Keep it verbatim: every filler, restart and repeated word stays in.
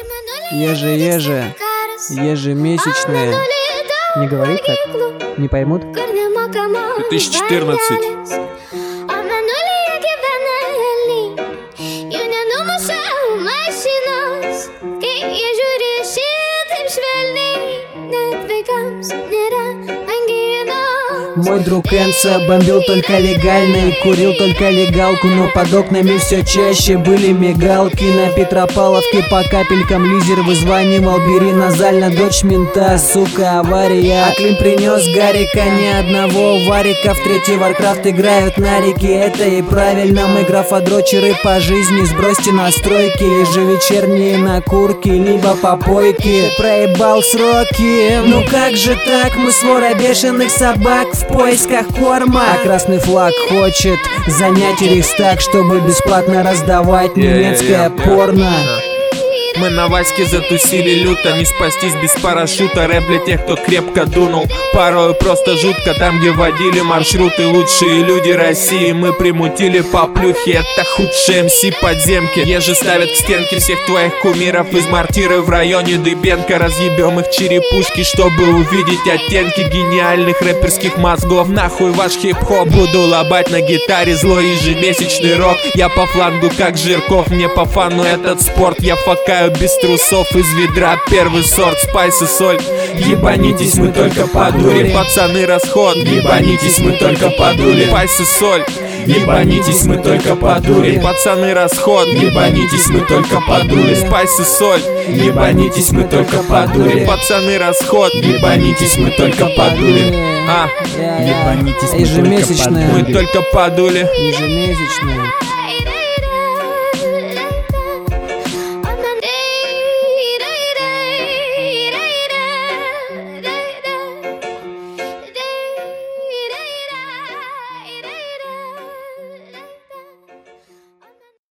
Еже-еже, ежемесячные. Не говори так, не поймут. две тысячи четырнадцать. Мой друг Энса бомбил только легально и курил только легалку, но под окнами все чаще были мигалки. На Петропавловке по капелькам лизер вызванивал: бери назально, дочь мента, сука, авария. А Клим принес Гарика, ни одного варика. В третий Warcraft играют на реке, это и правильно. Мы графодрочеры по жизни, сбросьте настройки. Ежевечерние накурки, либо попойки. Проебал сроки, ну как же так? Мы свора бешеных собак в поисках корма. А красный флаг хочет занять Рейхстаг, чтобы бесплатно раздавать немецкое порно. Мы на Ваське затусили люто, не спастись без парашюта. Рэп для тех, кто крепко дунул. Порою просто жутко, там где водили маршруты лучшие люди России. Мы примутили по плюхе, это худшие МС подземки. Еже ставят к стенке всех твоих кумиров из мортиры в районе Дыбенко. Разъебем их черепушки, чтобы увидеть оттенки гениальных рэперских мозгов. Нахуй ваш хип-хоп, буду лобать на гитаре злой ежемесячный рок. Я по флангу как Жирков, мне по фану этот спорт. Я факаю без трусов из ведра, первый сорт, спайс и соль. Ебанитесь, мы только по дуре. Пацаны, расход. Ебанитесь, мы только по дуре. Спайс и соль. Ебанитесь, мы только по дуре. Пацаны, расход. Ебанитесь, мы только по дуре. Спайс и соль. Ебанитесь, мы только по дуре. Пацаны, расход. Ебанитесь, мы только по дуре. А, ежемесячные. мы только по дуре. Ежемесячные.